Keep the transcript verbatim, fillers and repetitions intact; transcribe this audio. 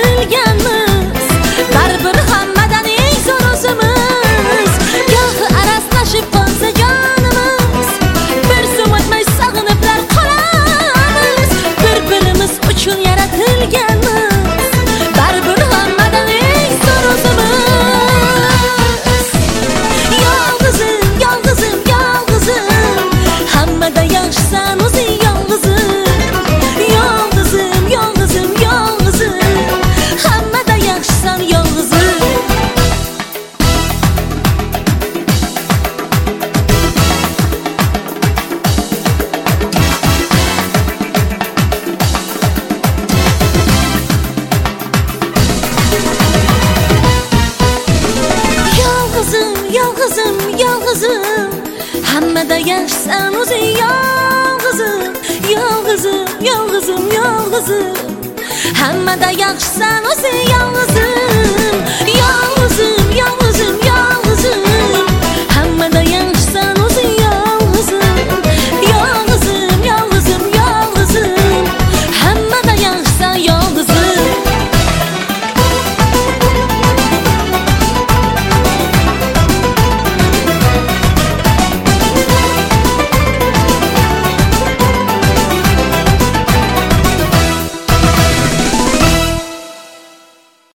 yaratilganmiz. Baribir hammadan eng zo'r o'zimiz. Gohi araslashib qolsa jonimiz, bir zum o'tmay sog'iniblar qolamiz. Bir-birimiz uchun yaratilganmiz. Baribir hammadan eng zo'r o'zimiz. Yolg'izim, yolg'izim, yolg'izim, hammada yaxshisan o'zing yolg'izim. Yolg'izim, yolg'izim, yolg'izim, hammada yaxshisan yolg'izim. Yolg'izim, yolg'izim, yolg'izim, hammada yaxshisan o'zing yolg'izim. Yolg'izim, yolg'izim, yolg'izim, hammada yaxshisan o'zing yolg'izim.